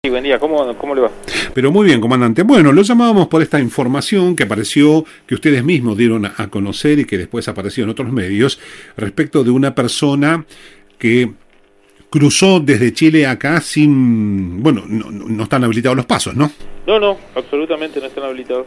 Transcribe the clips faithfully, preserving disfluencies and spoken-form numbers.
Sí, buen día, ¿cómo, cómo le va? Pero muy bien, comandante. Bueno, lo llamábamos por esta información que apareció, que ustedes mismos dieron a conocer y que después apareció en otros medios, respecto de una persona que cruzó desde Chile acá sin... Bueno, no, no están habilitados los pasos, ¿no? No, no, absolutamente no están habilitados.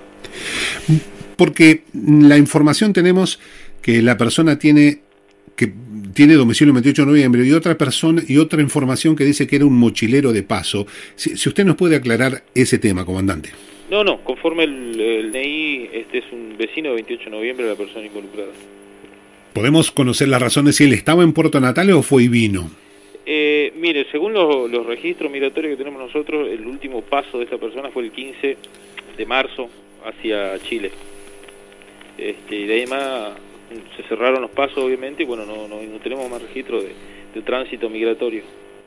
Porque la información tenemos que la persona tiene... que tiene domicilio el veintiocho de noviembre, y otra persona y otra información que dice que era un mochilero de paso. Si, si usted nos puede aclarar ese tema, comandante. No, no, conforme el, el N I, este es un vecino de veintiocho de noviembre, la persona involucrada. ¿Podemos conocer las razones si él estaba en Puerto Natales o fue y vino? Eh, mire, según los, los registros migratorios que tenemos nosotros, el último paso de esta persona fue el quince de marzo hacia Chile. Este, y de ahí más se cerraron los pasos, obviamente, y bueno, no, no, no tenemos más registro de, de tránsito migratorio.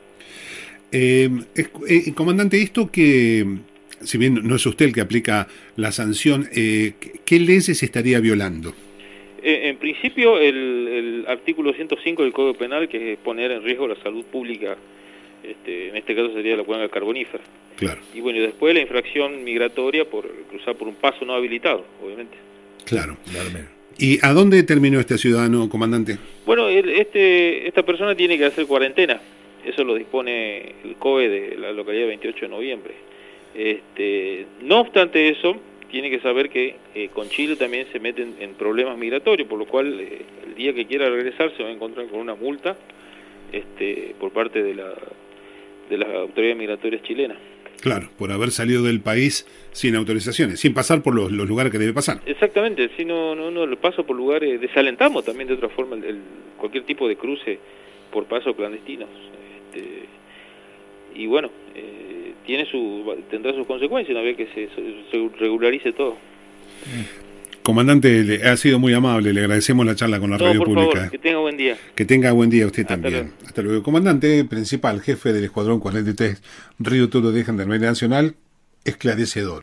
Eh, eh, comandante, esto que, si bien no es usted el que aplica la sanción, eh, ¿qué leyes se estaría violando? Eh, en principio, el, el artículo ciento cinco del Código Penal, que es poner en riesgo la salud pública, este, en este caso sería la cuenca carbonífera. Claro. Y bueno, y después la infracción migratoria por cruzar por un paso no habilitado, obviamente. Claro. Claro. ¿Y a dónde terminó este ciudadano, comandante? Bueno, el, este, esta persona tiene que hacer cuarentena. Eso lo dispone el C O E de la localidad de veintiocho de noviembre. Este, no obstante eso, tiene que saber que eh, con Chile también se meten en problemas migratorios, por lo cual eh, el día que quiera regresar se va a encontrar con una multa este, por parte de la de las autoridades migratorias chilenas. Claro, por haber salido del país sin autorizaciones, sin pasar por los, los lugares que debe pasar. Exactamente, si no, no, no, el paso por lugares, desalentamos también de otra forma el, el, cualquier tipo de cruce por pasos clandestinos. Este, y bueno, eh, tiene su, tendrá sus consecuencias una vez que se, se, se regularice todo. Comandante, le, ha sido muy amable, le agradecemos la charla con la no, radio por pública. Favor, que tenga buen día. Que tenga buen día usted Hasta también. luego. Hasta luego. Comandante principal, jefe del Escuadrón cuarenta y tres Río Turo de Gendarmería Nacional, esclarecedor.